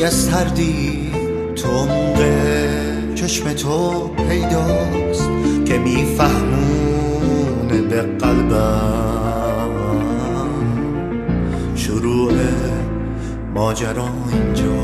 از سردی تو عمق چشم تو پیداست که میفهمونه به قلبم شروع ماجرا اینجا.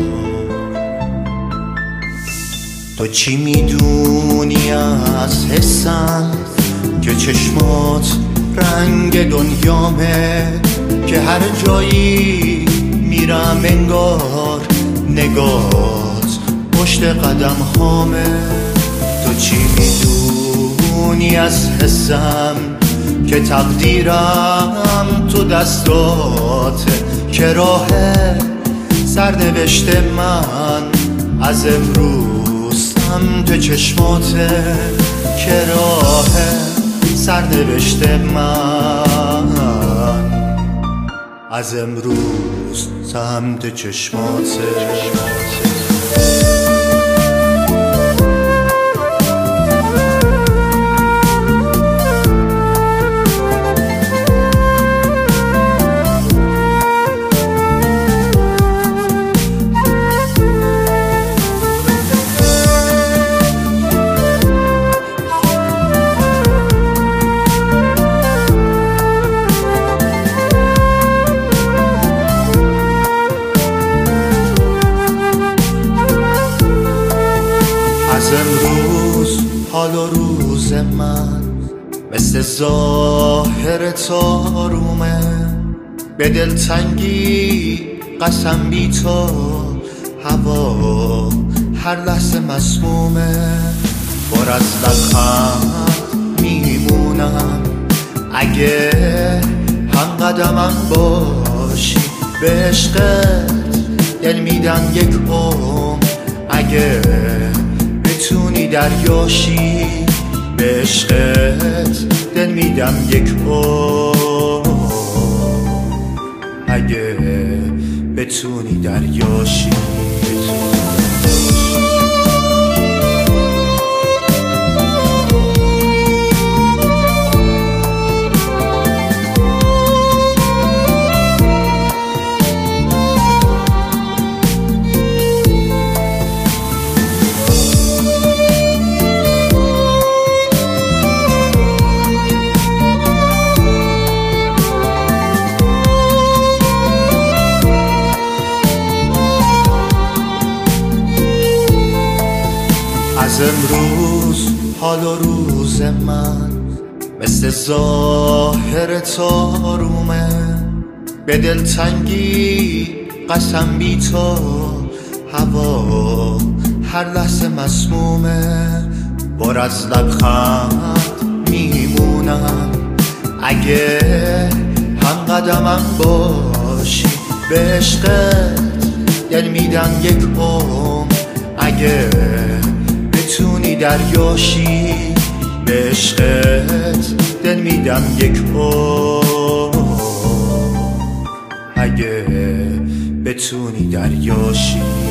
تو چی میدونی از حسم که چشمات رنگ دنیامه، که هر جایی میرم انگار نگات پشت قدم هامه. تو چی میدونی از حسم که تقدیرم تو دستاته، که راه سرنوشت من از امروز سمت چشماته، که راه سرنوشت من از امروز سمت چشماته. از امروز حال و روز من مثل ظاهر تارومه، به دلتنگی قسم بی تو هوا هر لحظه مسمومه. پر از لبخند میمونم اگه هم قدمم باشی، به عشقت دل میدم یک عمر اگه بتونی دریاشی، به عشقت دل میدم یک عمر اگه بتونی دریاشی. از امروز حال و روز من مثل ظاهر تارومه، به دلتنگی قسم بی تو هوا هر لحظه مسمومه. پر از لبخند میمونم اگه هم قدمم باشی، به عشقت دل میدم یک عمر اگه بتونی دریاشی، به عشقت دل میدم یک عمر اگه بتونی دریاشی.